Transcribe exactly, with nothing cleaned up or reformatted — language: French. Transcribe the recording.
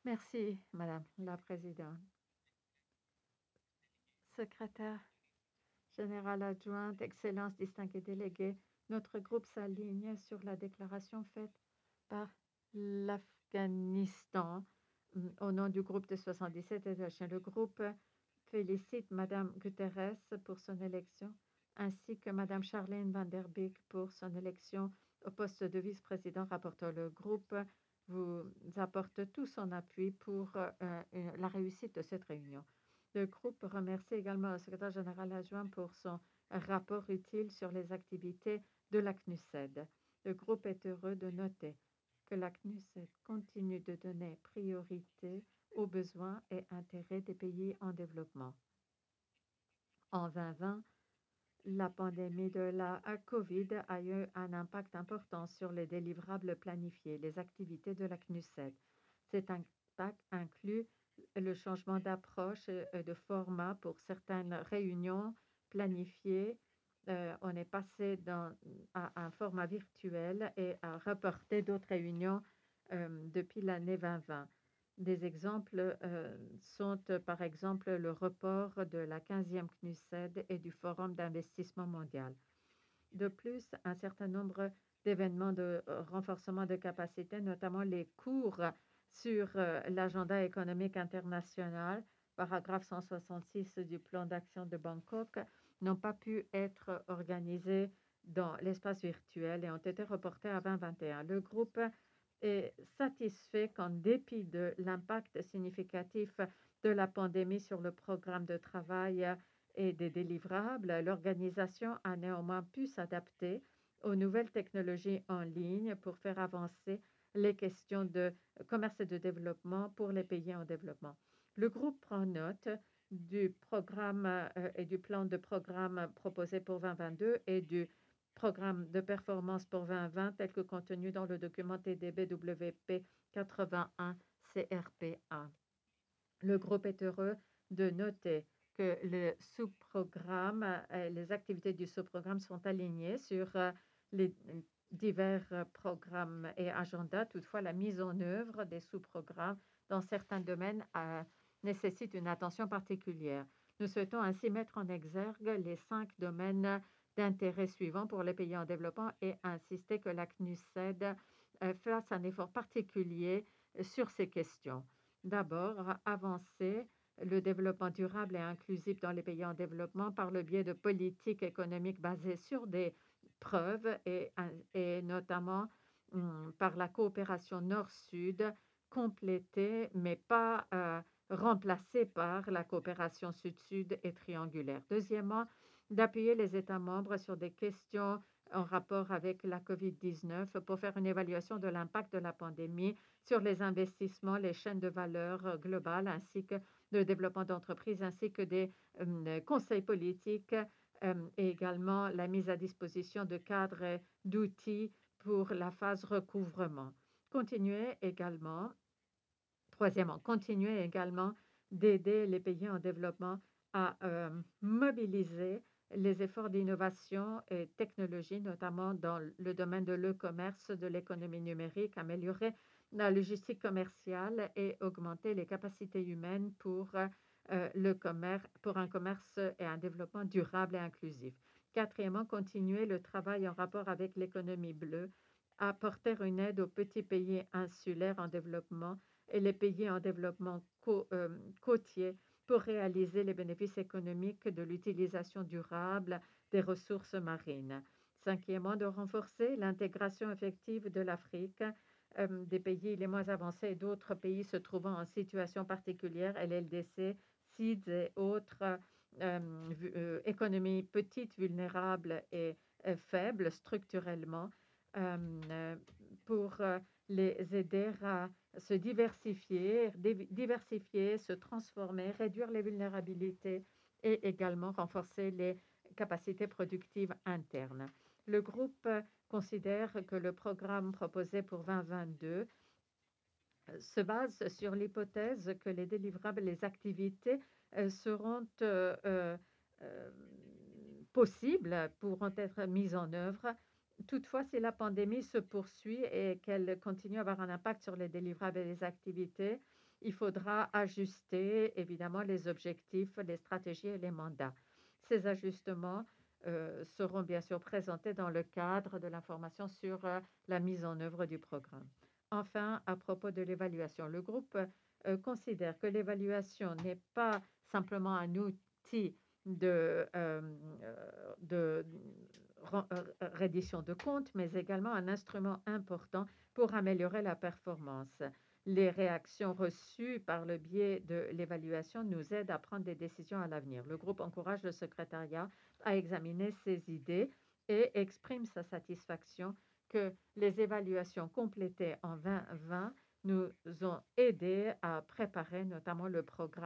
Merci, Madame la Présidente. Secrétaire générale adjointe, Excellences, distingués délégués, notre groupe s'aligne sur la déclaration faite par l'Afghanistan mm, au nom du groupe de soixante-dix-sept et de la Chine. Le groupe félicite Madame Guterres pour son élection, ainsi que Madame Charlene Van Der Beek pour son élection au poste de vice-président rapporteur. Le groupe vous apporte tout son appui pour euh, euh, la réussite de cette réunion. Le groupe remercie également le secrétaire général adjoint pour son rapport utile sur les activités de la C N U S E D. Le groupe est heureux de noter que la C N U S E D continue de donner priorité aux besoins et intérêts des pays en développement. En deux mille vingt, la pandémie de la COVID a eu un impact important sur les délivrables planifiés, les activités de la C N U S E D. Cet impact inclut le changement d'approche et de format pour certaines réunions planifiées. Euh, on est passé dans, à un format virtuel et a reporté d'autres réunions euh, depuis l'année deux mille vingt. Des exemples euh, sont euh, par exemple le report de la quinzième C N U S E D et du Forum d'investissement mondial. De plus, un certain nombre d'événements de euh, renforcement de capacité, notamment les cours sur euh, l'agenda économique international, paragraphe cent soixante-six du plan d'action de Bangkok, n'ont pas pu être organisés dans l'espace virtuel et ont été reportés à deux mille vingt et un. Le groupe est satisfait qu'en dépit de l'impact significatif de la pandémie sur le programme de travail et des délivrables, l'organisation a néanmoins pu s'adapter aux nouvelles technologies en ligne pour faire avancer les questions de commerce et de développement pour les pays en développement. Le groupe prend note du programme euh, et du plan de programme proposé pour deux mille vingt-deux et du programme de performance pour deux mille vingt tel que contenu dans le document T D B W P quatre-vingt-un C R P A. Le groupe est heureux de noter que le sous-programme, euh, les activités du sous-programme sont alignées sur euh, les divers euh, programmes et agendas. Toutefois, la mise en œuvre des sous-programmes dans certains domaines euh, nécessite une attention particulière. Nous souhaitons ainsi mettre en exergue les cinq domaines d'intérêt suivants pour les pays en développement et insister que la C N U S E D euh, fasse un effort particulier sur ces questions. D'abord, avancer le développement durable et inclusif dans les pays en développement par le biais de politiques économiques basées sur des preuves et, et notamment hum, par la coopération nord-sud complétée mais pas euh, remplacée par la coopération sud-sud et triangulaire. Deuxièmement, d'appuyer les États membres sur des questions en rapport avec la COVID dix-neuf pour faire une évaluation de l'impact de la pandémie sur les investissements, les chaînes de valeur euh, globales, ainsi que le développement d'entreprises, ainsi que des euh, conseils politiques euh, et également la mise à disposition de cadres et d'outils pour la phase recouvrement. Continuer également, troisièmement, continuer également d'aider les pays en développement à euh, mobiliser les efforts d'innovation et technologie, notamment dans le domaine de l'e-commerce, de l'économie numérique, améliorer la logistique commerciale et augmenter les capacités humaines pour euh, le commerce, pour un commerce et un développement durable et inclusif. Quatrièmement, continuer le travail en rapport avec l'économie bleue, apporter une aide aux petits pays insulaires en développement et les pays en développement cô, euh, côtier pour réaliser les bénéfices économiques de l'utilisation durable des ressources marines. Cinquièmement, de renforcer l'intégration effective de l'Afrique, euh, des pays les moins avancés et d'autres pays se trouvant en situation particulière, L L D C, S I D S et autres euh, euh, économies petites, vulnérables et euh, faibles structurellement, euh, euh, pour euh, les aider à se diversifier, diversifier, se transformer, réduire les vulnérabilités et également renforcer les capacités productives internes. Le groupe considère que le programme proposé pour deux mille vingt-deux se base sur l'hypothèse que les délivrables, les activités euh, seront euh, euh, possibles, pourront être mises en œuvre Toutefois, si la pandémie se poursuit et qu'elle continue à avoir un impact sur les délivrables et les activités, il faudra ajuster évidemment les objectifs, les stratégies et les mandats. Ces ajustements euh, seront bien sûr présentés dans le cadre de l'information sur euh, la mise en œuvre du programme. Enfin, à propos de l'évaluation, le groupe euh, considère que l'évaluation n'est pas simplement un outil de, euh, de euh, reddition de comptes, mais également un instrument important pour améliorer la performance. Les réactions reçues par le biais de l'évaluation nous aident à prendre des décisions à l'avenir. Le groupe encourage le secrétariat à examiner ces idées et exprime sa satisfaction que les évaluations complétées en deux mille vingt nous ont aidés à préparer notamment le programme